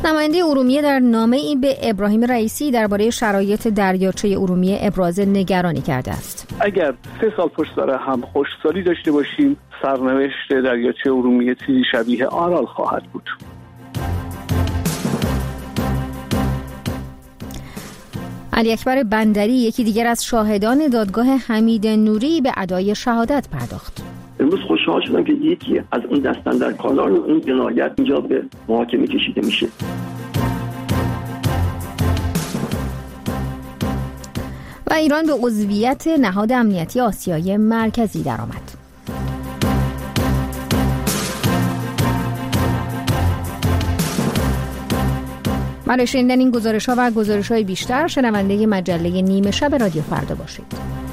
نماینده ارومیه در نامه‌ای به ابراهیم رئیسی درباره شرایط دریاچه ارومیه ابراز نگرانی کرده است. اگر 3 سال پشت سر هم خشکسالی داشته باشیم، سرنوشت دریاچه ارومیه چیزی شبیه آرال خواهد بود. علی اکبر بندری، یکی دیگر از شاهدان دادگاه حمید نوری، به ادای شهادت پرداخت. امروز خوشحال شدم که یکی از اون دستاندرکاران اون جنایت اینجا به محاکمه کشیده میشه. و ایران به عضویت نهاد امنیتی آسیای مرکزی درآمد. برای شنیدن این گزارش‌ها و گزارش‌های بیشتر شنونده مجله نیمه شب رادیو فردا باشید.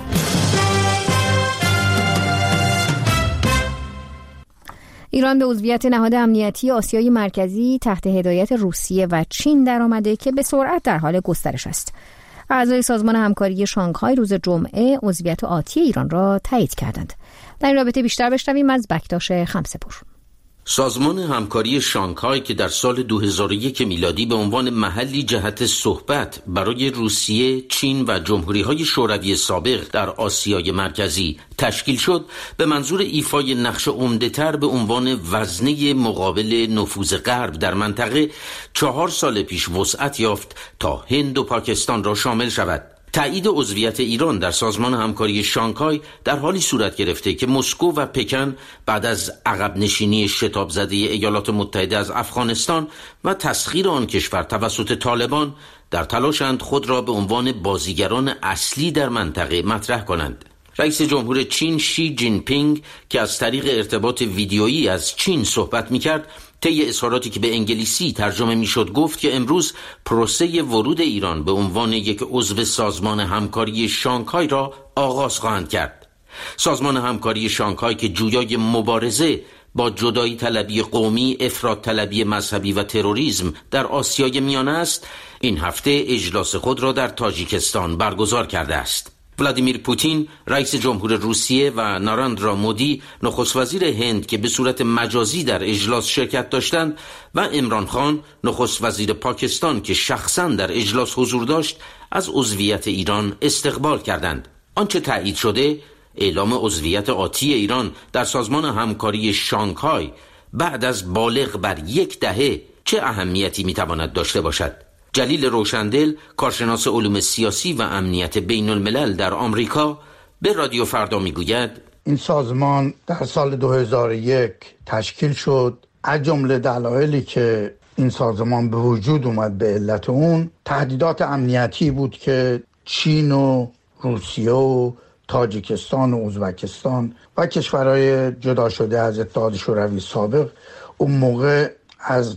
ایران به عضویت نهاد امنیتی آسیای مرکزی تحت هدایت روسیه و چین درآمده که به سرعت در حال گسترش است. اعضای سازمان همکاری شانگهای روز جمعه عضویت آتی ایران را تایید کردند. در این رابطه بیشتر بشنویم از بکتاش خمسه‌پور. سازمان همکاری شانگهای که در سال 2001 میلادی به عنوان محلی جهت صحبت برای روسیه، چین و جمهوری‌های شوروی سابق در آسیای مرکزی تشکیل شد، به منظور ایفای نقش عمده‌تر به عنوان وزنه مقابل نفوذ غرب در منطقه 4 سال پیش وسعت یافت تا هند و پاکستان را شامل شود. تایید عضویت ایران در سازمان همکاری شانگهای در حالی صورت گرفته که مسکو و پکن بعد از عقب نشینی شتاب زده ایالات متحده از افغانستان و تسخیر آن کشور توسط طالبان در تلاشند خود را به عنوان بازیگران اصلی در منطقه مطرح کنند. رئیس جمهور چین شی جین پینگ که از طریق ارتباط ویدیویی از چین صحبت می‌کرد، طی اظهاراتی که به انگلیسی ترجمه میشد گفت که امروز پروسه ورود ایران به عنوان یک عضو سازمان همکاری شانگهای را آغاز خواهند کرد. سازمان همکاری شانگهای که جویای مبارزه با جدایی طلبی قومی، افراط طلبی مذهبی و تروریسم در آسیای میانه است، این هفته اجلاس خود را در تاجیکستان برگزار کرده است. ولادیمیر پوتین رئیس جمهور روسیه و ناراندرا مودی نخست وزیر هند که به صورت مجازی در اجلاس شرکت داشتند و عمران خان نخست وزیر پاکستان که شخصا در اجلاس حضور داشت از عضویت ایران استقبال کردند. آنچه تایید شده اعلام عضویت آتی ایران در سازمان همکاری شانگهای بعد از بالغ بر 10 دهه چه اهمیتی میتواند داشته باشد. جلیل روشندل، کارشناس علوم سیاسی و امنیت بین الملل در آمریکا، به رادیو فردا میگوید این سازمان در سال 2001 تشکیل شد. از جمله دلایلی که این سازمان به وجود اومد به علت اون تهدیدات امنیتی بود که چین و روسیه و تاجیکستان و ازبکستان و کشورهای جدا شده از اتحاد شوروی سابق اون موقع از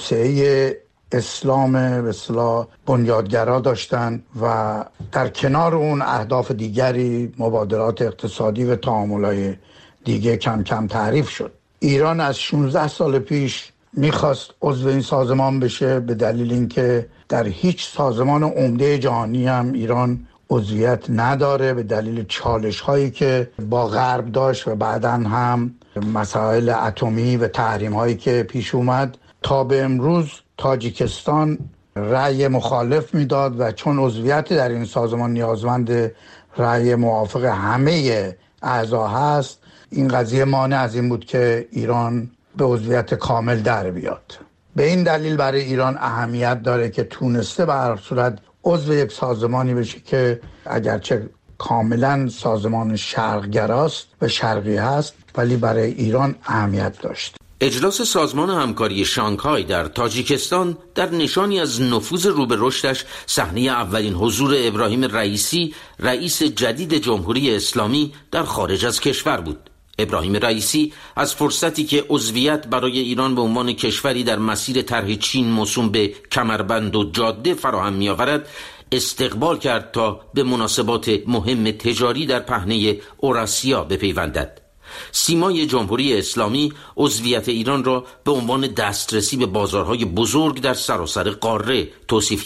توسعه اسلام به اصطلاح بنیادگرا داشتن و در کنار اون اهداف دیگری، مبادلات اقتصادی و تعاملات دیگه کم کم تعریف شد. ایران از 16 سال پیش میخواست عضو این سازمان بشه به دلیل اینکه در هیچ سازمان عمده جهانی هم ایران عضویت نداره به دلیل چالش هایی که با غرب داشت و بعداً هم مسائل اتمی و تحریم هایی که پیش اومد. تا به امروز تاجیکستان رأی مخالف میداد و چون عضویت در این سازمان نیازمند رأی موافق همه اعضا هست، این قضیه مانع از این بود که ایران به عضویت کامل در بیاد. به این دلیل برای ایران اهمیت داره که تونسته به هر صورت عضو یک سازمانی بشه که اگرچه کاملا سازمان شرقگراست و شرقی هست ولی برای ایران اهمیت داشت. اجلاس سازمان همکاری شانگهای در تاجیکستان در نشانی از نفوذ رو به رشدش صحنه اولین حضور ابراهیم رئیسی، رئیس جدید جمهوری اسلامی در خارج از کشور بود. ابراهیم رئیسی از فرصتی که عضویت برای ایران به عنوان کشوری در مسیر طرح چین موسوم به کمربند و جاده فراهم می‌آورد استقبال کرد تا به مناسبات مهم تجاری در پهنه اوراسیا بپیوندد. سیمای جمهوری اسلامی عضویت ایران را به عنوان دسترسی به بازارهای بزرگ در سراسر قاره توصیف کرد.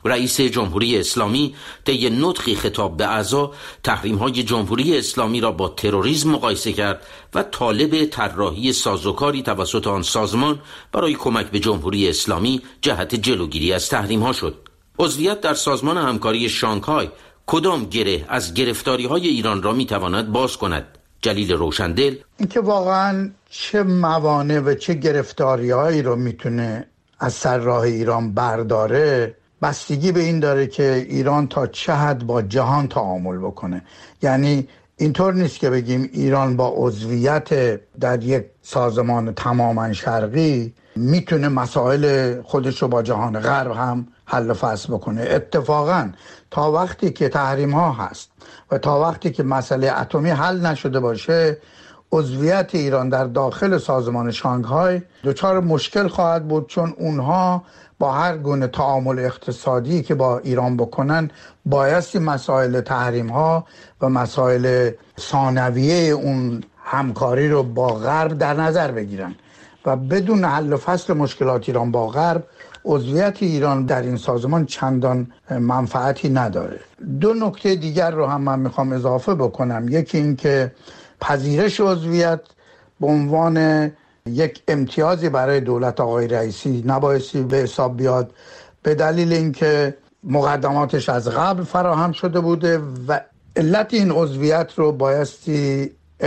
رئیس جمهوری اسلامی طی نطقی خطاب به اعضا تحریم‌های جمهوری اسلامی را با تروریسم مقایسه کرد و طالب طراحی سازوکاری توسط آن سازمان برای کمک به جمهوری اسلامی جهت جلوگیری از تحریم‌ها شد. عضویت در سازمان همکاری شانگهای کدام گره از گرفتاری‌های ایران را می‌تواند باز کند؟ جلیل روشندل: اینکه واقعاً چه موانع و چه گرفتاری‌هایی رو میتونه از سر راه ایران برداره بستگی به این داره که ایران تا چه حد با جهان تعامل بکنه. یعنی اینطور نیست که بگیم ایران با عضویت در یک سازمان تماما شرقی میتونه مسائل خودش رو با جهان غرب هم حل و فصل بکنه. اتفاقا تا وقتی که تحریم ها هست و تا وقتی که مسئله اتمی حل نشده باشه، عضویت ایران در داخل سازمان شانگهای دچار مشکل خواهد بود، چون اونها با هر گونه تعامل اقتصادی که با ایران بکنن بایستی مسائل تحریم ها و مسائل ثانویه اون همکاری رو با غرب در نظر بگیرن و بدون حل و فصل مشکلات ایران با غرب عضویت ایران در این سازمان چندان منفعتی نداره. دو نکته دیگر رو هم من میخوام اضافه بکنم. یکی این که پذیرش عضویت به عنوان یک امتیازی برای دولت آقای رئیسی نبایستی به حساب بیاد، به دلیل اینکه مقدماتش از قبل فراهم شده بوده و علت این عضویت رو بایستی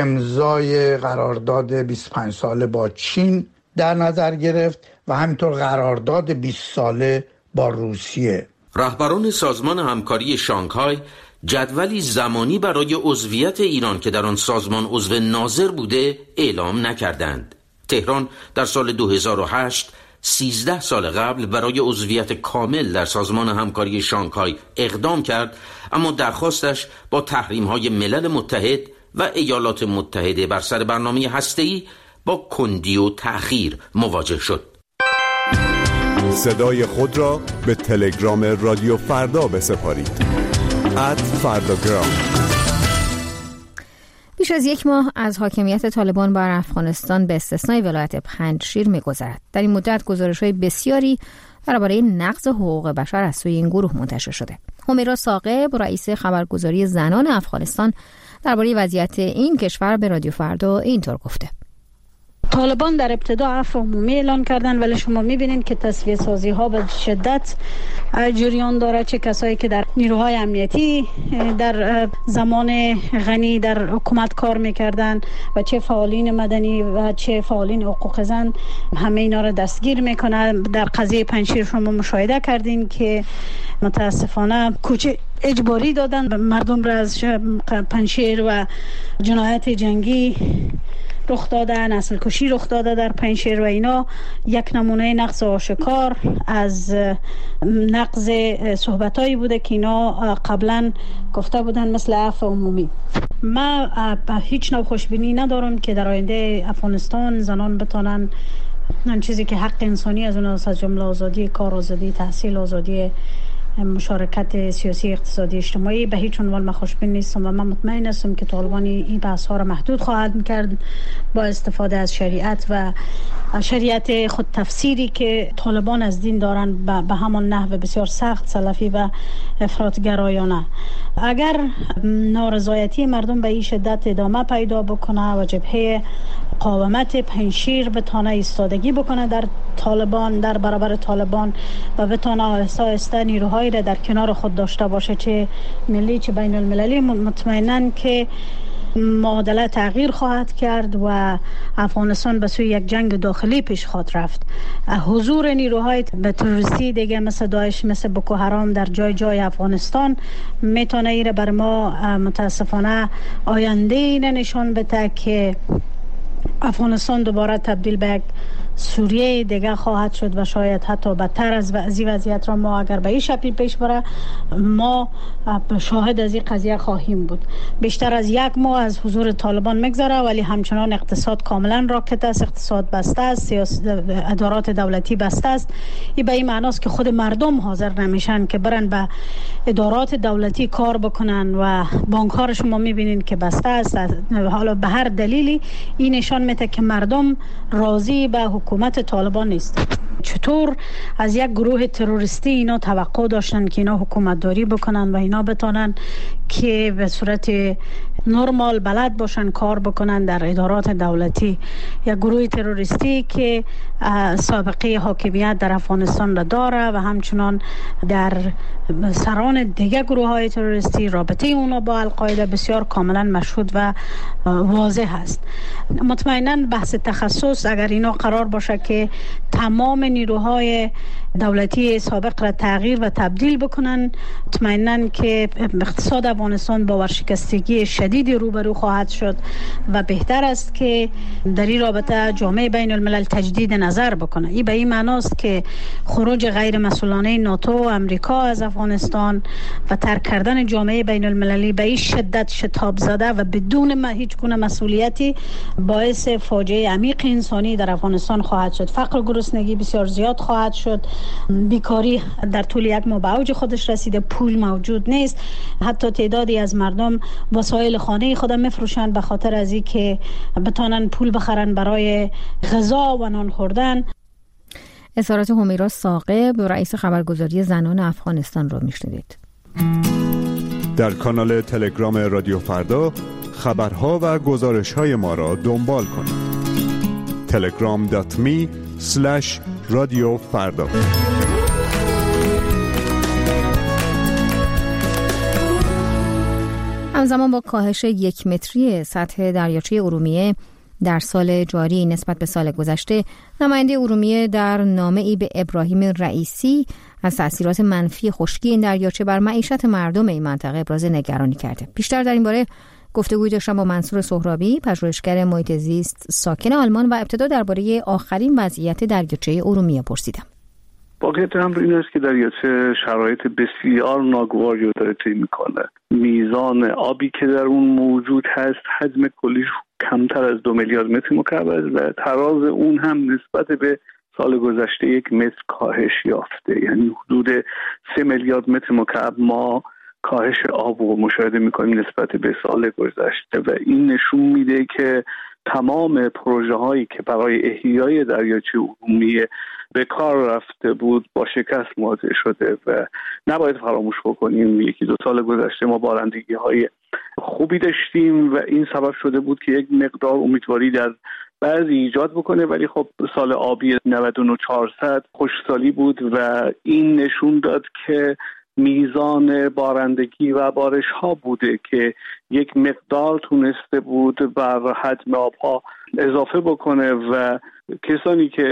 امضای قرارداد 25 ساله با چین در نظر گرفت و همینطور قرارداد 20 ساله با روسیه. رهبران سازمان همکاری شانگهای جدولی زمانی برای عضویت ایران که در آن سازمان عضو ناظر بوده اعلام نکردند. تهران در سال 2008 13 سال قبل برای عضویت کامل در سازمان همکاری شانگهای اقدام کرد، اما درخواستش با تحریم‌های ملل متحد و ایالات متحده بر سر برنامه هسته‌ای با کندی و تأخیر مواجه شد. صدای خود را به تلگرام رادیو فردا بسپارید. @فرdagram. بیش از یک ماه از حاکمیت طالبان بر افغانستان به استثنای ولایت پنجشیر می‌گذرد. در این مدت گزارش‌های بسیاری درباره نقض حقوق بشر از سوی این گروه منتشر شده. همیرا ثاقب، رئیس خبرگزاری زنان افغانستان، درباره وضعیت این کشور به رادیو فردا اینطور گفته: طالبان در ابتدا عفو عمومی اعلان کردن، ولی شما می‌بینید که تصفیه سازی ها به شدت جریان داره. چه کسایی که در نیروهای امنیتی در زمان غنی در حکومت کار می‌کردن و چه فعالین مدنی و چه فعالین حقوق زن، همه اینا رو دستگیر می‌کنن. در قضیه پنجشیر شما مشاهده کردین که متاسفانه کوچه اجباری دادن به مردم را از پنجشیر و جنایت جنگی رخ داده، نسل کشی رخ داده در پنجشیر و اینا یک نمونه نقض آشکار از نقض صحبتایی بوده که اینا قبلا گفته بودن مثل عفو عمومی. ما هیچ نوع خوشبینی ندارم که در آینده افغانستان زنان بتونن آن چیزی که حق انسانی از اون از جمله آزادی کار، آزادی تحصیل، آزادی مشارکت سیاسی، اقتصادی، اجتماعی، به هیچ عنوان من خوشبین نیستم و من مطمئن هستم که طالبان این بحث ها را محدود خواهد کرد با استفاده از شریعت و شریعت خود تفسیری که طالبان از دین دارن به همان نحو بسیار سخت، سلفی و افراطگرایانه. اگر نارضایتی مردم به این شدت ادامه پیدا بکنه و جبهه مقاومت پنجشیر بتونه ایستادگی بکنه در طالبان، در برابر طالبان و بتونه آهسته آهسته نیروهایی را در کنار خود داشته باشه، چه ملی چه بین المللی، مطمئناً که معادله تغییر خواهد کرد و افغانستان به سوی یک جنگ داخلی پیش خواهد رفت. حضور نیروهای تروریستی دیگه مثل داعش، مثل بوکو حرام در جای جای افغانستان میتونه ایره بر ما متاسفانه آینده اینه نشان بده که افغانستان دوباره تبدیل به یک سوریه دیگه خواهد شد و شاید حتی بدتر از این وضعیت را ما اگر به این شکل پیش بره ما شاهد از این قضیه خواهیم بود. بیشتر از یک ماه از حضور طالبان میگذره ولی همچنان اقتصاد کاملا راکت است، اقتصاد بسته است، ادارات دولتی بسته است. این به این معناست که خود مردم حاضر نمیشن که برن به ادارات دولتی کار بکنن و بانک ها شما میبینین که بسته است. حالا به هر دلیلی این نشان میده که مردم راضی به حکومت طالبان نیست. چطور از یک گروه تروریستی اینا توقع داشتن که اینا حکومتداری بکنن و اینا بتونن که به صورت نرمال بلد باشن کار بکنن در ادارات دولتی. یک گروه تروریستی که سابقه حاکمیت در افغانستان را داره و همچنان در سران دیگه گروه های تروریستی رابطه اونا با القاعده بسیار کاملا مشهود و واضح است. مطمئنا بحث تخصص اگر اینا قرار باشه که تمام نیروهای دولتی سابق را تغییر و تبدیل بکنن، مطمئنا که اقتصاد افغانستان با ورشکستگی شدیدی روبرو خواهد شد و بهتر است که در این رابطه جامعه بین الملل تجدید نظر بکنه. این به این معناست که خروج غیر مسئولانه ناتو و امریکا از افغانستان و ترک کردن جامعه بین المللی به این شدت شتاب زده و بدون هیچ گونه مسئولیتی باعث فاجعه عمیق انسانی در افغانستان خواهد شد. فقر و گرسنگی بسیار زیاد خواهد شد، بیکاری در طول یک ماه به اوج خودش رسیده، پول موجود نیست، حتی تعدادی از مردم وسایل خانه خود میفروشند به خاطر از اینکه بتونن پول بخرن برای غذا و نان خوردن. اظهارات همیرا ثاقب رئیس خبرگزاری زنان افغانستان رو میشنیدید. در کانال تلگرام رادیو فردا خبرها و گزارش‌های ما را دنبال کنید. telegram.me/رادیو فردا. همزمان با کاهش 1 متری سطح دریاچه ارومیه در سال جاری نسبت به سال گذشته، نماینده ارومیه در نامه‌ای به ابراهیم رئیسی از تأثیرات منفی خشکی این دریاچه بر معیشت مردم این منطقه ابراز نگرانی کرده. بیشتر در این باره گفتگوی داشتم با منصور سهرابی، پژوهشگر محیط زیست ساکن آلمان، و ابتدا درباره آخرین وضعیت دریاچه ارومیه پرسیدم. واقعیت امر این است که دریاچه شرایط بسیار ناگواری رو داره طی میکنه. میزان آبی که در اون موجود هست حجم کلیش کمتر از 2 میلیارد متر مکعب است و تراز اون هم نسبت به سال گذشته 1 متر کاهش یافته، یعنی حدود 3 میلیارد متر مکعب ما کاهش آب رو مشاهده میکنیم نسبت به سال گذشته و این نشون میده که تمام پروژه هایی که برای احیای دریاچه ارومیه به کار رفته بود با شکست مواجه شده و نباید فراموش بکنیم 1-2 سال گذشته ما بارندگی های خوبی داشتیم و این سبب شده بود که یک مقدار امیدواری در بعضی ایجاد بکنه، ولی خب سال آبی 99-400 خشکسالی بود و این نشون داد که میزان بارندگی و بارش ها بوده که یک مقدار تونسته بود بر حجم آبها اضافه بکنه و کسانی که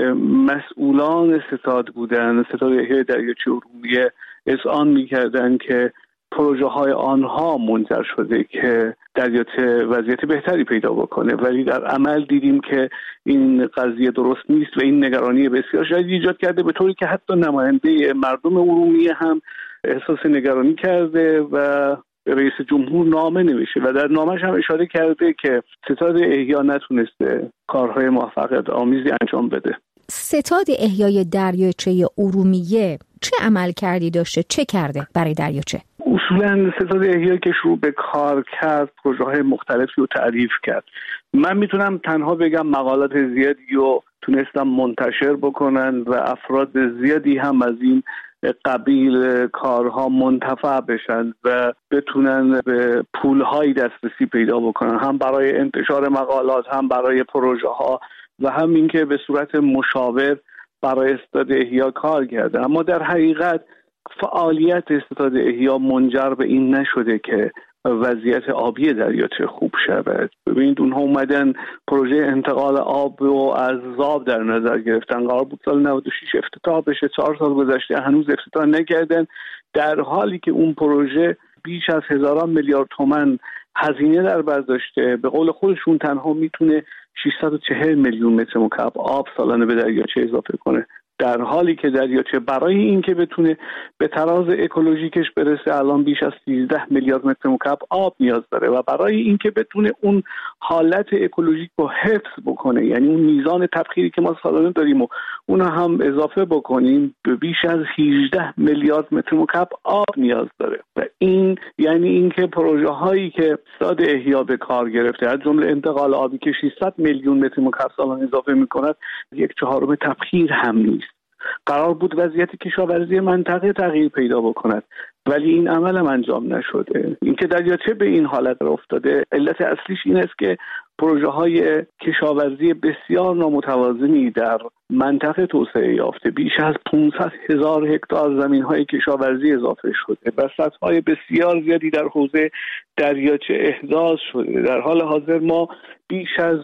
مسئولان ستاد بودن، ستاد احیای دریاچه ارومیه، اذعان میکردن که پروژه های آنها منجر شده که دریاچه وضعیت بهتری پیدا بکنه، ولی در عمل دیدیم که این قضیه درست نیست و این نگرانی بسیار شدید ایجاد کرده، به طوری که حتی نماینده مردم ارومیه هم احساس نگرانی کرده و رئیس جمهور نامه نوشته و در نامش هم اشاره کرده که ستاد احیا نتونسته کارهای موفقیت آمیزی انجام بده. ستاد احیای دریاچه ارومیه چه عمل کردی داشته؟ چه کرده برای دریاچه؟ اصولا ستاد احیا که شروع به کار کرد پروژه های مختلفی رو تعریف کرد. من میتونم تنها بگم مقالات زیادی رو تونستم منتشر بکنن و افراد زیادی هم از این قبیل کارها منتفع بشن و بتونن به پولهای دسترسی پیدا بکنن، هم برای انتشار مقالات، هم برای پروژه ها و هم اینکه به صورت مشاور برای ستاد احیا کار کرده. اما در حقیقت فعالیت ستاد احیا منجر به این نشده که وضعیت آبی دریاچه خوب شود. ببینید اونها اومدن پروژه انتقال آب رو از ذاب در نظر گرفتن، قرار بود سال 96 افتتاح بشه، 4 سال گذشته هنوز افتتاح نکردن، در حالی که اون پروژه بیش از هزاران میلیارد تومان هزینه در بر داشته. به قول خودشون تنها میتونه 640 میلیون متر مکعب آب سالانه به دریاچه اضافه کنه، در حالی که دریاچه برای اینکه بتونه به تراز اکولوژیکش برسه الان بیش از 13 میلیارد متر مکعب آب نیاز داره و برای اینکه بتونه اون حالت اکولوژیک رو حفظ بکنه، یعنی اون میزان تبخیری که ما سالانه داریم و اون هم اضافه بکنیم، به بیش از 18 میلیارد متر مکعب آب نیاز داره و این یعنی اینکه پروژه هایی که ستاد احیا به کار گرفته از جمله انتقال آبی که 600 میلیون متر مکعب سالانه اضافه میکند 1/4 تبخیر هم نیست. قرار بود وضعیت کشاورزی منطقه تغییر پیدا بکند، ولی این عمل هم انجام نشده. اینکه دریاچه به این حالت افتاده علت اصلیش این است که پروژه های کشاورزی بسیار نامتوازنی در منطقه توسعه یافته، بیش از 500,000 هکتار زمین های کشاورزی اضافه شده و سطح‌های بسیار زیادی در حوزه دریاچه احداث شده. در حال حاضر ما بیش از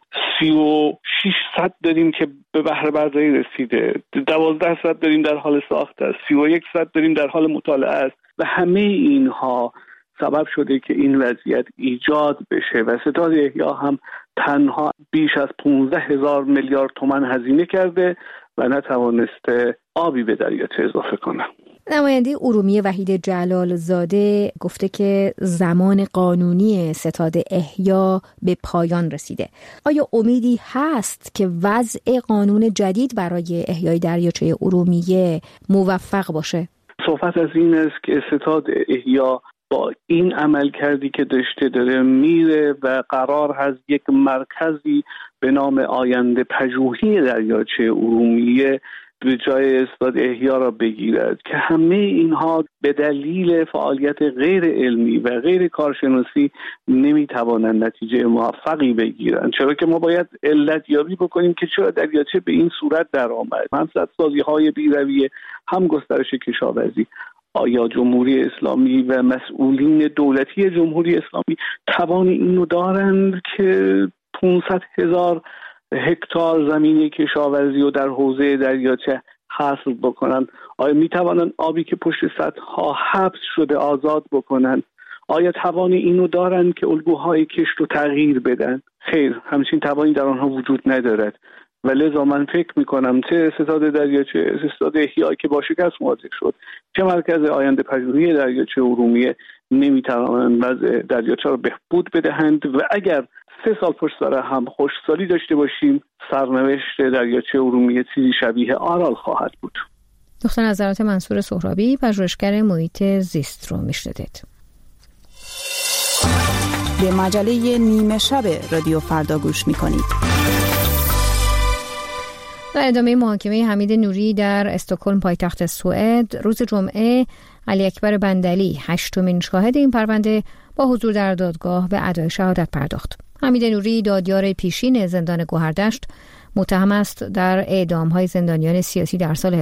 36 سد داریم که به بهره برداری رسیده، 12 سد داریم در حال ساخت است، 31 سد داریم در حال مطالعه است و همه اینها سبب شده که این وضعیت ایجاد بشه و ستاد احیا هم تنها بیش از 15,000 میلیارد تومان هزینه کرده و نتوانسته آبی به دریاچه اضافه کنه. نماینده ارومیه وحید جلال زاده گفته که زمان قانونی ستاد احیا به پایان رسیده. آیا امیدی هست که وضع قانون جدید برای احیای دریاچه ارومیه موفق باشه؟ صحبت از این است که ستاد احیا با این عمل کردی که داره میره و قرار هست یک مرکزی به نام آینده پژوهی دریاچه ارومیه به جای ستاد احیا را بگیرد که همه اینها به دلیل فعالیت غیر علمی و غیر کارشناسی نمیتوانند نتیجه موفقی بگیرند، چرا که ما باید علت یابی بکنیم که چرا دریاچه به این صورت در آمد. هم سدسازی های بی‌رویه، هم گسترش کشاورزی. آیا جمهوری اسلامی و مسئولین دولتی جمهوری اسلامی توان اینو دارند که 500,000 هکتار زمین کشاورزی رو در حوزه دریاچه حصر بکنن؟ آیا میتوانند آبی که پشت سدها حبس شده آزاد بکنن؟ آیا توان اینو دارند که الگوهای کشت رو تغییر بدن؟ خیر، همچین توانی در آنها وجود ندارد و لذا من فکر میکنم چه ستاد دریاچه، ستاد احیا که با شکست مواجه شد، چه مرکز آینده پژوهی دریاچه ارومیه نمیتوانند وضع دریاچه رو بهبود بدهند و اگر 3 سال پشت سر هم خشکسالی داشته باشیم سرنوشت دریاچه ارومیه چیزی شبیه آرال خواهد بود. دکتر نظرات منصور سهرابی، پژوهشگر محیط زیست رو میشنوید. به مجله نیمه شب رادیو فردا گوش میکنید. در ادامه محاکمه حمید نوری در استکهلم پایتخت سوئد روز جمعه، علی اکبر بندلی 8مین شاهد این پرونده با حضور در دادگاه به ادای شهادت پرداخت. حمید نوری دادیار پیشین زندان گوهردشت متهم است در اعدام‌های زندانیان سیاسی در سال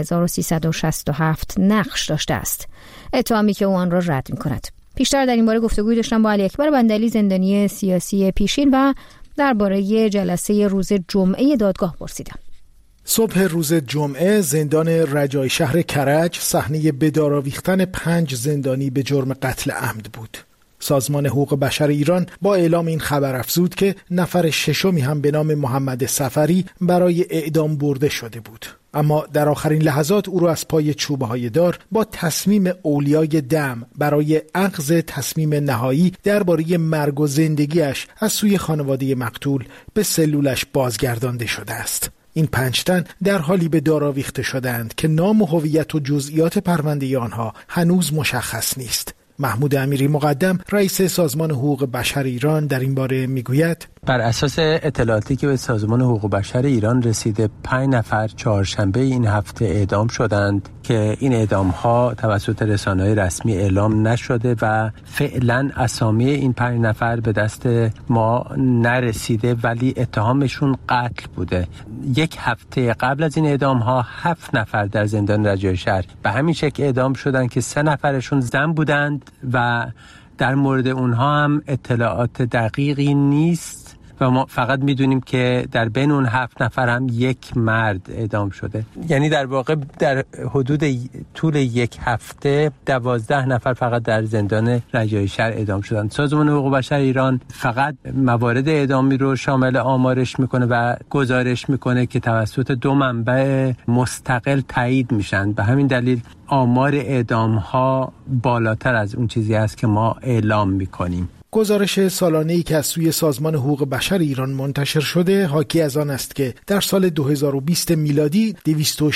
1367 نقش داشته است، اتهامی که او آن را رد می‌کند. پیشتر در این باره گفتگوی داشتم با علی اکبر بندلی زندانی سیاسی پیشین و درباره جلسه روز جمعه دادگاه پرسیدم. صبح روز جمعه زندان رجای شهر کرج صحنه به دار آویختن 5 زندانی به جرم قتل عمد بود. سازمان حقوق بشر ایران با اعلام این خبر افزود که نفر ششمی هم به نام محمد سفری برای اعدام برده شده بود، اما در آخرین لحظات او را از پای چوبه‌های دار با تصمیم اولیای دم برای اخذ تصمیم نهایی درباره مرگ و زندگیش از سوی خانواده مقتول به سلولش بازگردانده شده است. این 5 تن در حالی به دار آویخته شدند که نام و هویت و جزئیات پرونده آنها هنوز مشخص نیست. محمود امیری مقدم رئیس سازمان حقوق بشر ایران در این باره میگوید: بر اساس اطلاعاتی که به سازمان حقوق بشر ایران رسیده 5 نفر چهارشنبه این هفته اعدام شدند که این اعدام‌ها توسط رسانه‌های رسمی اعلام نشده و فعلا اسامی این 5 نفر به دست ما نرسیده، ولی اتهامشون قتل بوده. 1 هفته قبل از این اعدام‌ها 7 نفر در زندان رجای شهر به همین شکل اعدام شدند که 3 نفرشون زن بودند و در مورد اونها هم اطلاعات دقیقی نیست و ما فقط میدونیم که در بین اون 7 نفر هم 1 مرد اعدام شده. یعنی در واقع در حدود طول 1 هفته 12 نفر فقط در زندان رجای شهر اعدام شدند. سازمان حقوق بشر ایران فقط موارد اعدامی رو شامل آمارش میکنه و گزارش میکنه که توسط 2 منبع مستقل تایید میشن. به همین دلیل آمار اعدام ها بالاتر از اون چیزی است که ما اعلام میکنیم. گزارش سالانه‌ای که از سوی سازمان حقوق بشر ایران منتشر شده حاکی از آن است که در سال 2020 میلادی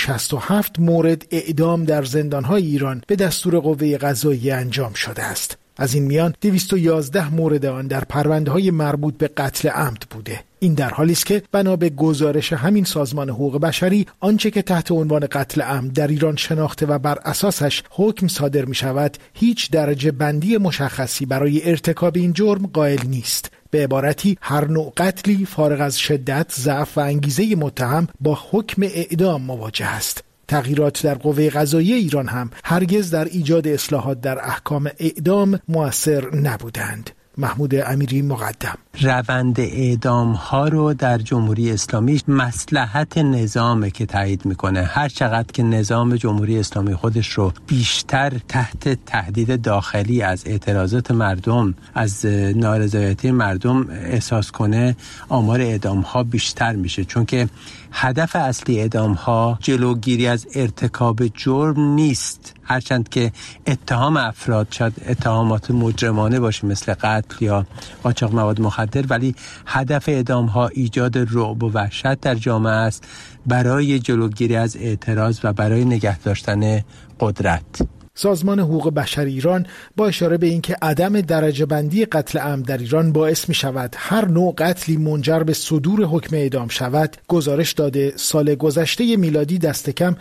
267 مورد اعدام در زندان‌های ایران به دستور قوه قضاییه انجام شده است. از این میان 211 مورد آن در پرونده‌های مربوط به قتل عمد بوده. این در حالی است که بنا به گزارش همین سازمان حقوق بشری آنچه که تحت عنوان قتل عمد در ایران شناخته و بر اساسش حکم صادر می شود هیچ درجه بندی مشخصی برای ارتکاب این جرم قائل نیست. به عبارتی هر نوع قتلی فارغ از شدت، ضعف و انگیزه متهم با حکم اعدام مواجه است. تغییرات در قوه قضاییه ایران هم هرگز در ایجاد اصلاحات در احکام اعدام مؤثر نبودند. محمود امیری، مقدم. روند اعدام ها رو در جمهوری اسلامی مصلحت نظامه که تایید میکنه. هر چقدر که نظام جمهوری اسلامی خودش رو بیشتر تحت تهدید داخلی از اعتراضات مردم، از نارضایتی مردم احساس کنه، آمار اعدام ها بیشتر میشه، چون که هدف اصلی اعدام ها جلوگیری از ارتکاب جرم نیست، هرچند که اتهام افراد شاید اتهامات مجرمانه باشه مثل قتل یا قاچاق مواد مخدر، ولی هدف اعدام ها ایجاد رعب و وحشت در جامعه است برای جلوگیری از اعتراض و برای نگه داشتن قدرت. سازمان حقوق بشر ایران با اشاره به اینکه عدم درجه بندی قتل عمد در ایران باعث می شود هر نوع قتلی منجر به صدور حکم اعدام شود، گزارش داده سال گذشته میلادی دست کم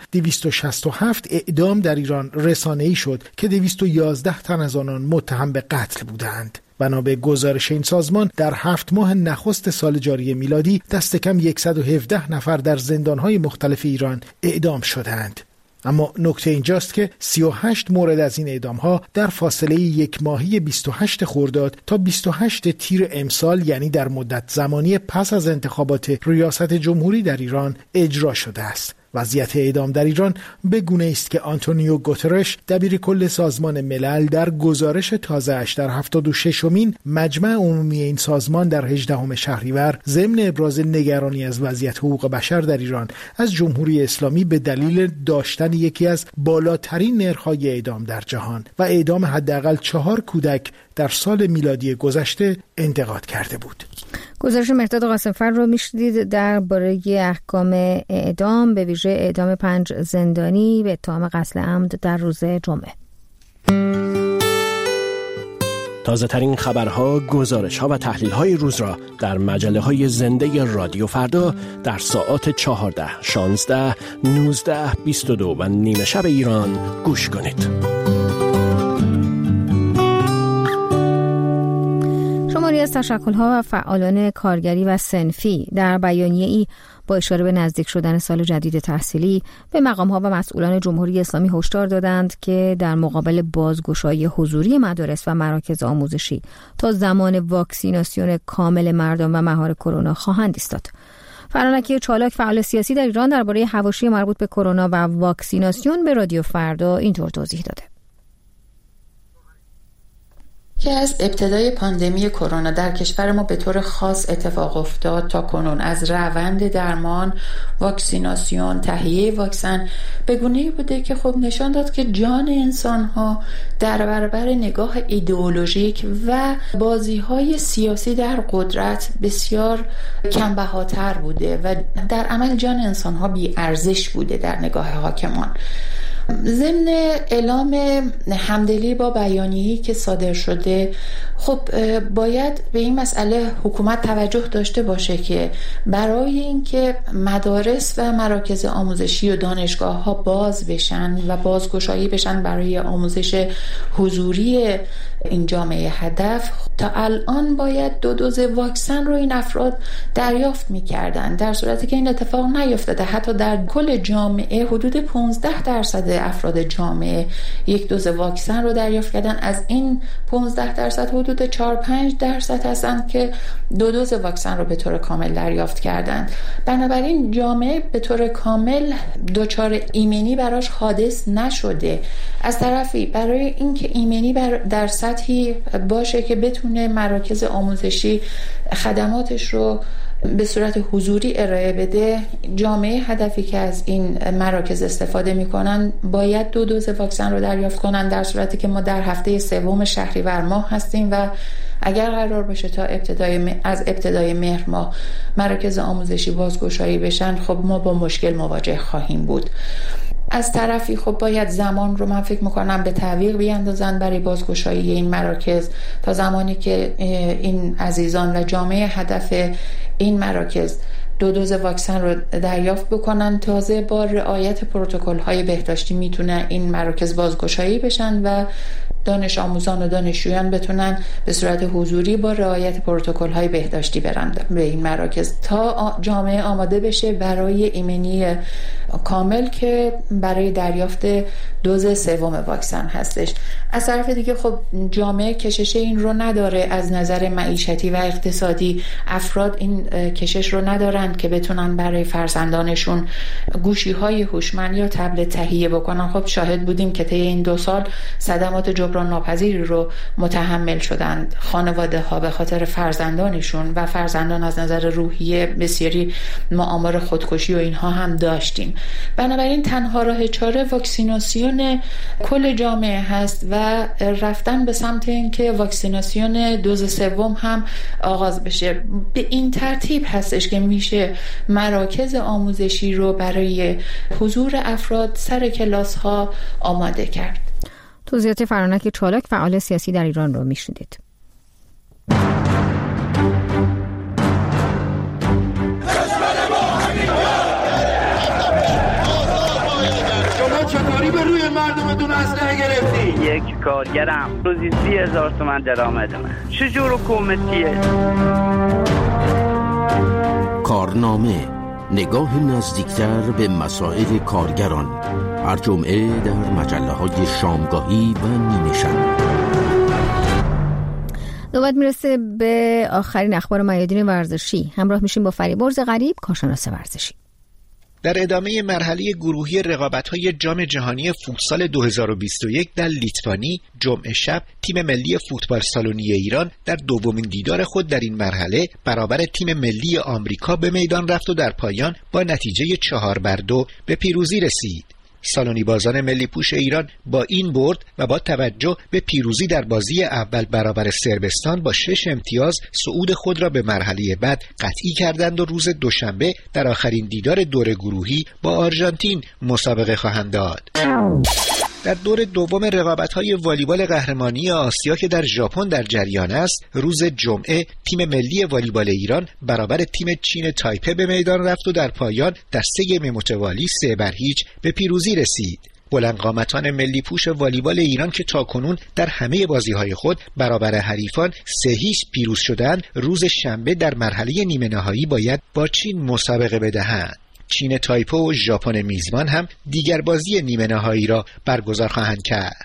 267 اعدام در ایران رسانه‌ای شد که 211 تن از آنان متهم به قتل بودند. بنا به گزارش این سازمان در 7 ماه نخست سال جاری میلادی دست کم 117 نفر در زندان‌های مختلف ایران اعدام شدند. اما نکته اینجاست که 38 مورد از این اعدام‌ها در فاصله یک ماهی 28 خرداد تا 28 تیر امسال، یعنی در مدت زمانی پس از انتخابات ریاست جمهوری در ایران اجرا شده است. وضعیت اعدام در ایران به گونه است که آنتونیو گوترش دبیرکل سازمان ملل در گزارش تازه‌اش در 76مین مجمع عمومی این سازمان در 18 شهریور ضمن ابراز نگرانی از وضعیت حقوق بشر در ایران از جمهوری اسلامی به دلیل داشتن یکی از بالاترین نرخ‌های اعدام در جهان و اعدام حداقل 4 کودک در سال میلادی گذشته انتقاد کرده بود. گزارش مهرداد قاسم‌فر رو میشنید درباره احکام اعدام، به ویژه اعدام 5 زندانی به اتهام قتل عمد در روز جمعه. تازه ترین خبرها، گزارش‌ها و تحلیل‌های روز را در مجله‌های زنده رادیو فردا در ساعات 14، 16، 19، 22 و نیمه شب ایران گوش کنید. شماری از تشکل‌ها و فعالان کارگری و صنفی در بیانیه‌ای با اشاره به نزدیک شدن سال جدید تحصیلی به مقام‌ها و مسئولان جمهوری اسلامی هشدار دادند که در مقابل بازگشایی حضوری مدارس و مراکز آموزشی تا زمان واکسیناسیون کامل مردم و مهار کرونا خواهند ایستاد. فرانکی چالاک، فعال سیاسی در ایران، درباره حواشی مربوط به کرونا و واکسیناسیون به رادیو فردا اینطور توضیح داده: که از ابتدای پاندمی کرونا در کشور ما به طور خاص اتفاق افتاد تا کنون، از روند درمان، واکسیناسیون، تهیه واکسن، به گونه‌ای بوده که خب نشان داد که جان انسان‌ها در برابر نگاه ایدئولوژیک و بازی‌های سیاسی در قدرت بسیار کم‌بهاتر بوده و در عمل جان انسان‌ها بی‌ارزش بوده در نگاه حاکمان. ضمن اعلام همدلی با بیانیه‌ای که صادر شده، خب باید به این مسئله حکومت توجه داشته باشه که برای اینکه مدارس و مراکز آموزشی و دانشگاه‌ها باز بشن و بازگشایی بشن برای آموزش حضوری این جامعه هدف، تا الان باید 2 دوز واکسن رو این افراد دریافت می‌کردن، در صورتی که این اتفاق نیفتاده. حتی در کل جامعه حدود 15% افراد جامعه 1 دوز واکسن رو دریافت کردن. از این 15% حدود 4-5% هستند که 2 دوز واکسن رو به طور کامل دریافت کردند. بنابراین جامعه به طور کامل دچار ایمنی براش حادث نشده. از طرفی برای اینکه ایمنی در سطحی باشه که بتونه مراکز آموزشی خدماتش رو به صورت حضوری ارائه بده، جامعه هدفی که از این مراکز استفاده میکنن باید 2 دوز واکسن رو دریافت کنن، در صورتی که ما در هفته 3 شهریور ماه هستیم و اگر قرار باشه تا از ابتدای مهر ماه مراکز آموزشی بازگشایی بشن، خب ما با مشکل مواجه خواهیم بود. از طرفی خب باید زمان رو من فکر میکنم به تعویق بیاندازن برای بازگشایی این مراکز تا زمانی که این عزیزان و جامعه هدف این مراکز 2 دوز واکسن رو دریافت بکنن. تازه با رعایت پروتکل‌های بهداشتی میتونه این مراکز بازگشایی بشن و دانش آموزان و دانشجویان بتونن به صورت حضوری با رعایت پروتکل‌های بهداشتی برن به این مراکز تا جامعه آماده بشه برای ایمنی کامل که برای دریافت دوز سوم واکسن هستش. از طرف دیگه خب جامعه کشش این رو نداره، از نظر معیشتی و اقتصادی افراد این کشش رو ندارن که بتونن برای فرزندانشون گوشی‌های هوشمند یا تبلت تهیه بکنن. خب شاهد بودیم که طی این 2 سال صدمات جبران ناپذیری رو متحمل شدند خانواده ها به خاطر فرزندانشون و فرزندان از نظر روحیه بسیاری ما آمار خودکشی و اینها هم داشتیم. بنابراین تنها راه چاره واکسیناسیون کل جامعه هست و رفتن به سمت اینکه واکسیناسیون دوز سوم هم آغاز بشه. به این ترتیب هستش که میشه مراکز آموزشی رو برای حضور افراد سر کلاس ها آماده کرد. توضیحات فرانک چالاک، فعال سیاسی در ایران، رو میشنیدید. شما چطوری به روی مردمتون اسلحه گرفتی؟ یک کارگرم روزی 30,000 تومان درآمد من. چجور حکومتیه؟ کارنامه، نگاه نزدیکتر به مسائل کارگران، هر جمعه در مجله‌های شامگاهی و نیمه شب. نوبت میرسه به آخرین اخبار میادین ورزشی. همراه میشیم با فریبرز غریب، کارشناس ورزشی. در ادامه مرحله گروهی رقابت‌های جام جهانی فوتسال 2021 در لیتوانی، جمعه شب تیم ملی فوتبال سالونی ایران در دومین دیدار خود در این مرحله برابر تیم ملی آمریکا به میدان رفت و در پایان با نتیجه 4-2 به پیروزی رسید. سالونی بازان ملی پوش ایران با این برد و با توجه به پیروزی در بازی اول برابر صربستان با 6 امتیاز صعود خود را به مرحله بعد قطعی کردند و روز دوشنبه در آخرین دیدار دور گروهی با آرژانتین مسابقه خواهند داد. در دور دوم رقابت‌های والیبال قهرمانی آسیا که در ژاپن در جریان است، روز جمعه تیم ملی والیبال ایران برابر تیم چین تایپه به میدان رفت و در پایان در 3 گیم متوالی 3-0 به پیروزی رسید. بلندقامتان ملی پوش والیبال ایران که تاکنون در همه بازی‌های خود برابر حریفان 3-0 پیروز شدند، روز شنبه در مرحله نیمه نهایی باید با چین مسابقه بدهند. چین تایپه و ژاپن میزبان هم دیگر بازی نیمه نهایی را برگزار خواهند کرد.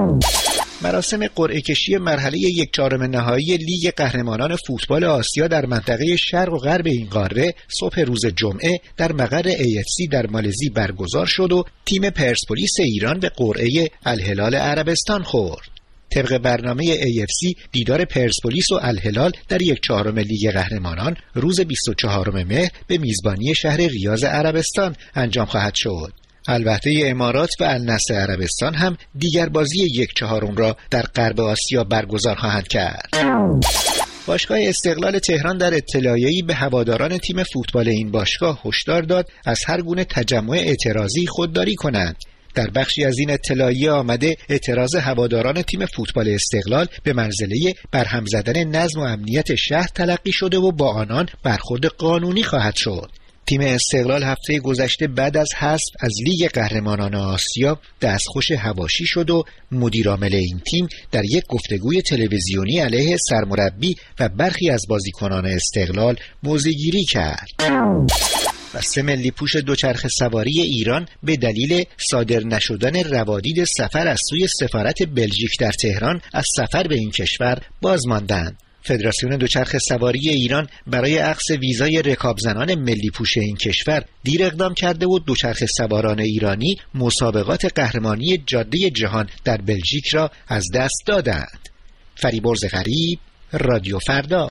مراسم قرعه کشی مرحله 1/4 نهایی لیگ قهرمانان فوتبال آسیا در منطقه شرق و غرب این قاره صبح روز جمعه در مقر AFC در مالزی برگزار شد و تیم پرسپولیس ایران به قرعه الهلال عربستان خورد. طبق برنامه AFC دیدار پرسپولیس و الهلال در 1/4 لیگ قهرمانان روز 24 مهر به میزبانی شهر ریاض عربستان انجام خواهد شد. البته امارات و النصر عربستان هم دیگر بازی 1/4 را در غرب آسیا برگزار خواهند کرد. باشگاه استقلال تهران در اطلاعیه‌ای به هواداران تیم فوتبال این باشگاه هشدار داد از هر گونه تجمع اعتراضی خودداری کنند. در بخشی از این اطلاعیه آمده اعتراض هواداران تیم فوتبال استقلال به منزله برهم زدن نظم و امنیت شهر تلقی شده و با آنان برخورد قانونی خواهد شد. تیم استقلال هفته گذشته بعد از حذف از لیگ قهرمانان آسیا دستخوش حواشی شد و مدیرعامل این تیم در یک گفتگوی تلویزیونی علیه سرمربی و برخی از بازیکنان استقلال موضع‌گیری کرد. و 3 ملی پوش دوچرخه سواری ایران به دلیل صادر نشدن روادید سفر از سوی سفارت بلژیک در تهران از سفر به این کشور باز ماندند. فدراسیون دوچرخه سواری ایران برای اخذ ویزای رکابزنان ملی پوش این کشور دیر اقدام کرده و دوچرخه سواران ایرانی مسابقات قهرمانی جاده جهان در بلژیک را از دست دادند. فریبرز غریب، رادیو فردا.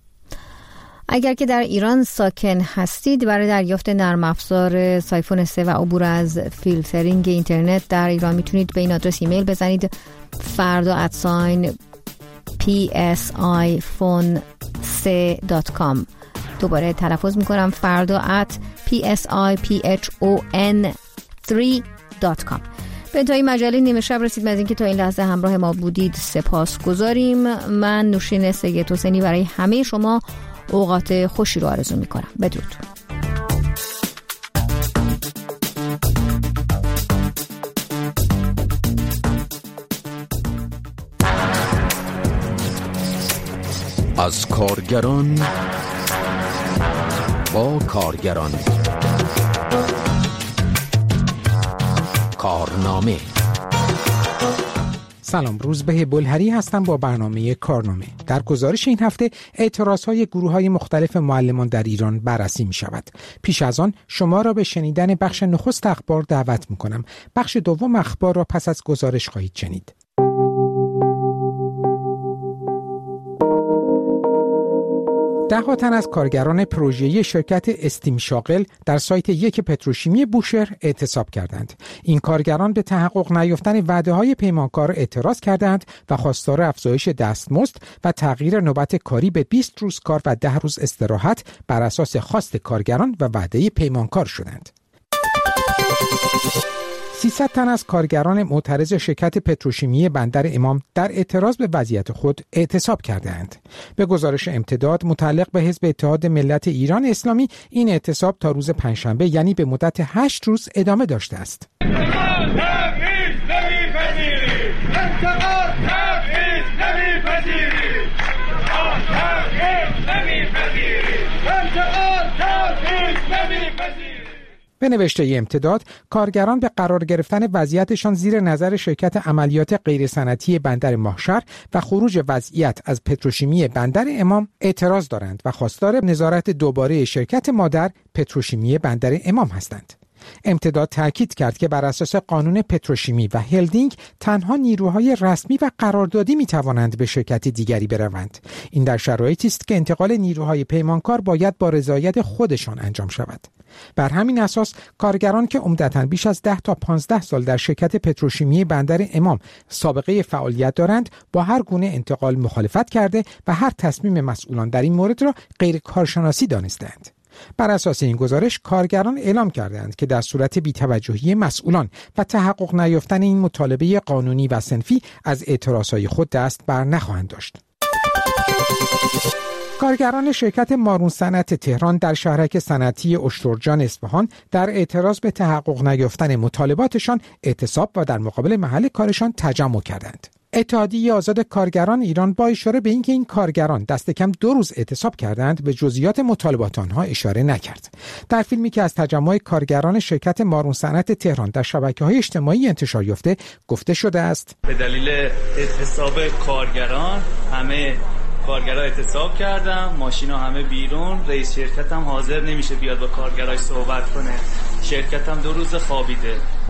اگر که در ایران ساکن هستید، برای دریافت نرم افزار سایفون 3 و عبور از فیلترینگ اینترنت در ایران میتونید به این آدرس ایمیل بزنید: farda@psd.ir psiphon3.com. دوباره تلفظ میکنم، فردا @psiphon3.com. به انتهای مجله نیمه شب رسید. از اینکه تا این لحظه همراه ما بودید سپاس گذاریم. من نوشین سید حسینی برای همه شما اوقات خوشی رو آرزو میکنم. بدرود. از کارگران با کارگران، کارنامه. سلام، روزبه بلهری هستم با برنامه کارنامه. در گزارش این هفته اعتراضهای گروه‌های مختلف معلمان در ایران بررسی می شود. پیش از آن شما را به شنیدن بخش نخست اخبار دعوت می کنم. بخش دوم اخبار را پس از گزارش خواهید شنید. ده تن از کارگران پروژه‌ای شرکت استیم شاغل در سایت یک پتروشیمی بوشهر اعتصاب کردند. این کارگران به تحقق نیافتن وعده‌های پیمانکار اعتراض کردند و خواستار افزایش دستمزد و تغییر نوبت کاری به 20 روز کار و 10 روز استراحت بر اساس خواست کارگران و وعده پیمانکار شدند. 300 تن از کارگران معترض شرکت پتروشیمی بندر امام در اعتراض به وضعیت خود اعتصاب کردند. به گزارش امتداد متعلق به حزب اتحاد ملت ایران اسلامی، این اعتصاب تا روز پنجشنبه یعنی به مدت 8 روز ادامه داشته است. به نوشته امتداد، کارگران به قرار گرفتن وضعیتشان زیر نظر شرکت عملیات غیرصنعتی بندر ماهشهر و خروج وضعیت از پتروشیمی بندر امام اعتراض دارند و خواستار نظارت دوباره شرکت مادر پتروشیمی بندر امام هستند. امتداد تاکید کرد که بر اساس قانون پتروشیمی و هلدینگ تنها نیروهای رسمی و قراردادی می توانند به شرکت دیگری بروند. این در شرایطی است که انتقال نیروهای پیمانکار باید با رضایت خودشان انجام شود. بر همین اساس کارگران که عمدتاً بیش از 10 تا 15 سال در شرکت پتروشیمی بندر امام سابقه فعالیت دارند، با هر گونه انتقال مخالفت کرده و هر تصمیم مسئولان در این مورد را غیر کارشناسی دانستند. بر اساس این گزارش کارگران اعلام کردند که در صورت بی‌توجهی مسئولان و تحقق نیافتن این مطالبه قانونی و صنفی از اعتراضهای خود دست بر نخواهند داشت. کارگران شرکت مارون صنعت تهران در شهرک صنعتی اشترجان اصفهان در اعتراض به تحقق نیافتن مطالباتشان اعتصاب و در مقابل محل کارشان تجمع کردند. اتحادیه آزاد کارگران ایران با اشاره به اینکه این کارگران دست کم 2 روز اعتصاب کردند به جزئیات مطالبات آنها اشاره نکرد. در فیلمی که از تجمع کارگران شرکت مارون صنعت تهران در شبکه‌های اجتماعی انتشار یافته گفته شده است به دلیل اعتصاب کارگران همه کارگرها اعتصاب کردن، ماشینا همه بیرون، رئیس شرکت هم حاضر نمیشه بیاد با کارگرای صحبت کنه. شرکت هم 2 روز خوابیده.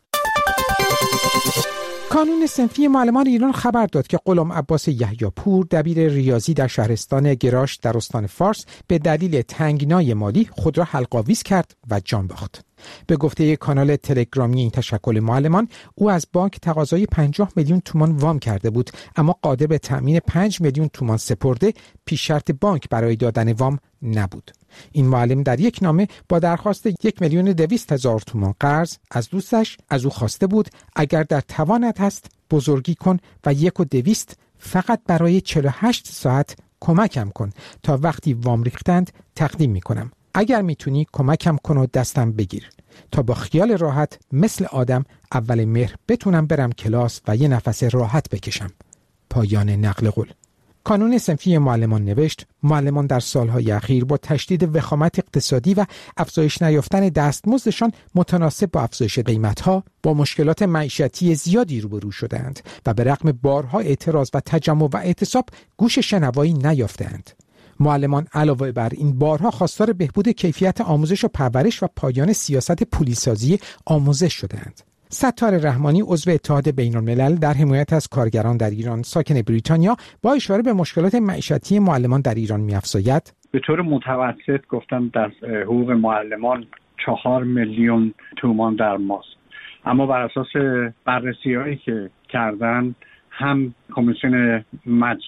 کانون صنفی معلمان ایران خبر داد که غلام عباس یحیی‌پور دبیر ریاضی در شهرستان گراش در استان فارس به دلیل تنگنای مالی خود را حلق‌آویز کرد و جان باخت. به گفته کانال تلگرامی این تشکل معلمان، او از بانک تقاضای 50 میلیون تومان وام کرده بود، اما قادر به تأمین 5 میلیون تومان سپرده پیش شرط بانک برای دادن وام نبود. این معلم در یک نامه با درخواست 1,200,000 تومان قرض از دوستش از او خواسته بود اگر در توانت هست بزرگی کن و 1,200 فقط برای 48 ساعت کمکم کن تا وقتی وام ریختند تقدیم میکنم. اگر میتونی کمکم کن و دستم بگیر تا با خیال راحت مثل آدم اول مهر بتونم برم کلاس و یه نفس راحت بکشم. پایان نقل قول. کانون صنفی معلمان نوشت معلمان در سالهای اخیر با تشدید وخامت اقتصادی و افزایش نیافتن دستمزدشان متناسب با افزایش قیمتها با مشکلات معیشتی زیادی روبرو شدند و به رغم بارها اعتراض و تجمع و اعتصاب گوش شنوایی نیافتند. معلمان علاوه بر این بارها خواستار بهبود کیفیت آموزش و پرورش و پایان سیاست پولیسازی آموزش شدند. ستار رحمانی عضو اتحاد بین‌الملل در حمایت از کارگران در ایران ساکن بریتانیا با اشاره به مشکلات معیشتی معلمان در ایران می‌افزاید به طور متوسط گفتم در حقوق معلمان 4 میلیون تومان در ماست، اما بر اساس بررسی‌هایی که کردن هم کمیسیون مجلس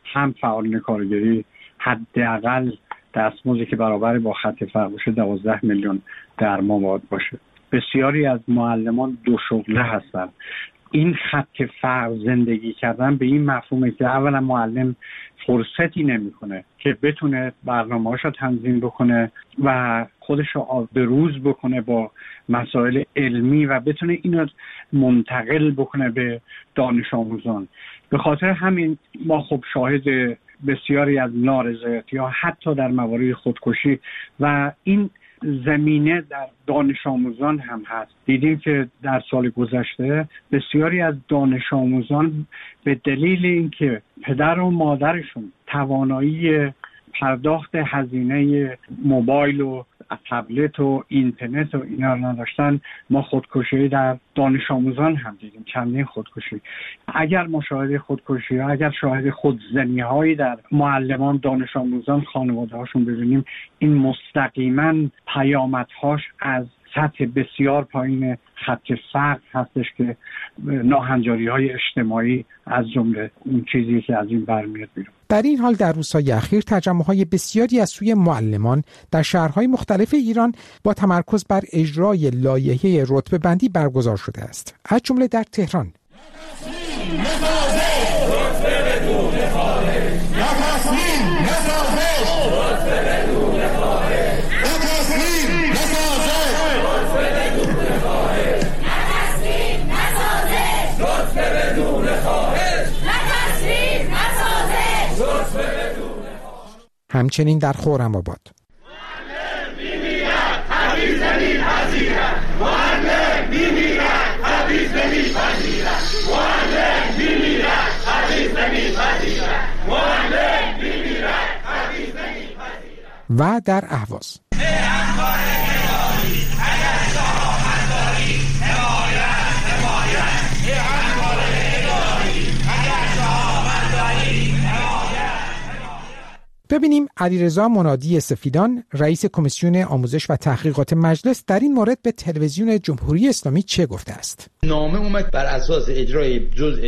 هم فعالان کارگری حداقل دستمزدی که برابر با خط فقر باشه 12 میلیون در ماه باید باشه. بسیاری از معلمان دو شغله هستن. این خط فقر زندگی کردن به این مفهومه که اولا معلم فرصتی نمیکنه که بتونه برنامه‌هاشو تنظیم بکنه و خودشو به روز بکنه با مسائل علمی و بتونه اینو منتقل بکنه به دانش آموزان. به خاطر همین ما خب شاهد بسیاری از نارضایتی‌ها حتی در موارد خودکشی و این زمینه در دانش آموزان هم هست. دیدیم که در سال گذشته بسیاری از دانش آموزان به دلیل اینکه پدر و مادرشون توانایی پرداخت هزینه موبایل و تبلت و اینترنت و اینا رو نداشتن، ما خودکشی در دانش آموزان هم دیدیم، چندین خودکشی. اگر مشاهده خودکشی ها، اگر شاهد خودزنی هایی در معلمان، دانش آموزان، خانواده هاشون ببینیم، این مستقیما پیامدهاش از سطح بسیار پایین خط فقر هستش که ناهنجاری های اجتماعی از جمله اون چیزی که از این برمیاد بیرون. در این حال در روزهای اخیر تجمع‌های بسیاری از سوی معلمان در شهرهای مختلف ایران با تمرکز بر اجرای لایحه رتبه‌بندی برگزار شده است، از جمله در تهران. همچنین در خرم‌آباد و در اهواز. ببینیم علیرضا منادی سفیدان، رئیس کمیسیون آموزش و تحقیقات مجلس، در این مورد به تلویزیون جمهوری اسلامی چه گفته است. نامه اومد بر اساس اجرای جزء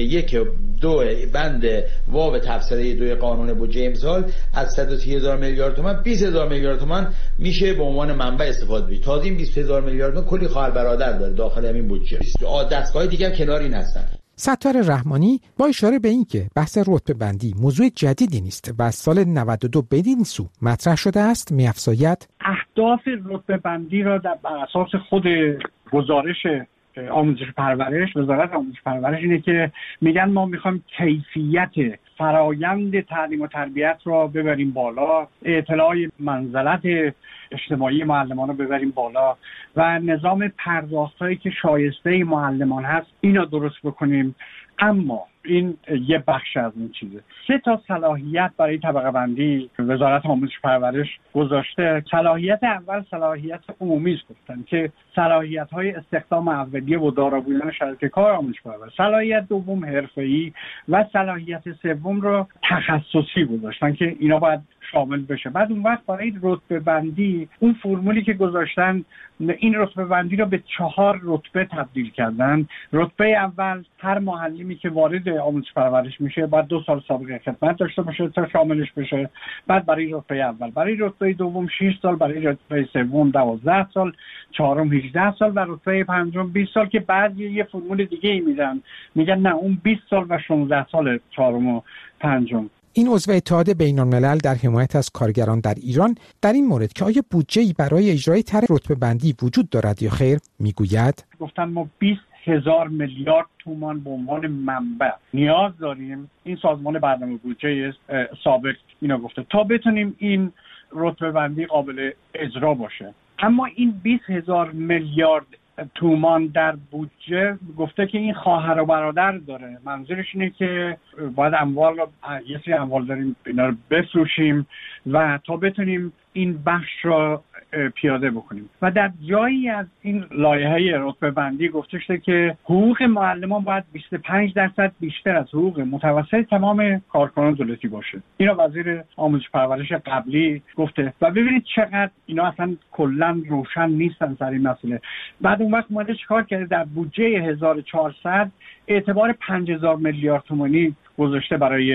1-2 بند واو تفسیری 2 قانون بودجه امسال از 130,000 میلیارد تومان 20,000 میلیارد تومان میشه به عنوان منبع استفاده بشه. تازه این 20,000 میلیارد تومان کلی خواهر برادر داره داخل همین بودجه. دستگاه دیگه هم کنار این هستن. ستار رحمانی با اشاره به اینکه بحث رتبه بندی موضوع جدیدی نیست و از سال 92 بدین سو مطرح شده است، می‌افزاید اهداف رتبه بندی را بر اساس خود گزارش آموزش پرورش، وزارت آموزش پرورش اینه که میگن ما میخوایم کیفیت فرایند تعلیم و تربیت را ببریم بالا، اطلاع منزلت اجتماعی معلمان رو ببریم بالا و نظام پرداختایی که شایسته معلمان هست اینا درست بکنیم. اما این یه بخش از این چیزه. 3 صلاحیت برای طبقه بندی وزارت آموزش پرورش گذاشته. صلاحیت اول صلاحیت عمومی گفتن که صلاحیت های استخدام اولیه و دارا بودن شرایط کار آموزش پرورش. صلاحیت دوم حرفه‌ای و صلاحیت سوم رو تخصصی گذاشتن که اینا باید شامل بشه. بعد اون وقت برای رتبه بندی اون فرمولی که گذاشتن این رتبه بندی رو به 4 رتبه تبدیل کردن. رتبه اول هر معلمی که وارد آموزش پرورش میشه باید 2 سال سابقه خدمت داشته باشه تا شاملش بشه. بعد برای رتبه اول، برای رتبه دوم 6 سال، برای رتبه سوم 12 سال، چهارم 18 سال و رتبه پنجم 20 سال که بعضی یه فرمول دیگه ای میدن، میگن نه اون 20 سال و 16 سال چهارم و پنجم. این عضو اتحاد بین‌الملل در حمایت از کارگران در ایران در این مورد که آیا بودجه‌ای برای اجرای طرح رتبه بندی وجود دارد یا خیر میگوید گفتن ما 20,000 میلیارد تومان به عنوان منبع نیاز داریم. این سازمان برنامه بودجه سابق اینا گفته تا بتونیم این رتبه بندی قابل اجرا باشه. اما این 20,000 میلیارد تومان در بودجه گفته که این خواهر و برادر داره. منظورش اینه که باید اموال رو، یه سری اموال داریم اینا رو بفروشیم و تا بتونیم این بخش رو پیاده بکنیم. و در جایی از این لایحه رتبه بندی گفته شده که حقوق معلمان باید 25% بیشتر از حقوق متوسط تمام کارکنان دولتی باشه. اینا وزیر آموزش پرورش قبلی گفته و ببینید چقدر اینا اصلا کلا روشن نیستن سر این مسئله. بعد اون وقت اومده چیکار کرده؟ در بودجه 1400 اعتبار 5000 میلیارد تومانی گذاشته برای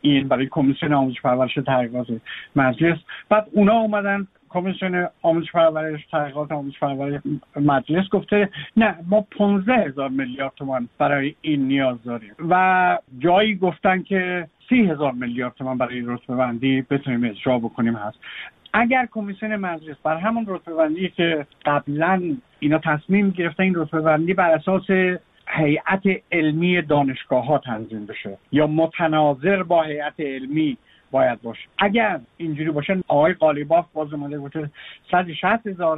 این برای کمیسیون آموزش پرورش تحقیقات مجلس. بعد اونا اومدن کمیسیون آموزش پرورش تحقیقات آموزش پرورش مجلس گفته نه ما 15,000 میلیارد تومان برای این نیاز داریم و جایی گفتن که 30,000 میلیارد تومان برای رتبه بندی بتونیم اجرا بکنیم هست. اگر کمیسیون مجلس بر همون رتبه بندی که قبلا اینا تصمیم گرفتن این رتبه بندی بر اساس هیئت علمی دانشگاه ها تنظیم بشه یا متناظر با هیئت علمی باید باشه، اگر اینجوری باشه آقای قالیباف باز اومده گفته 160,000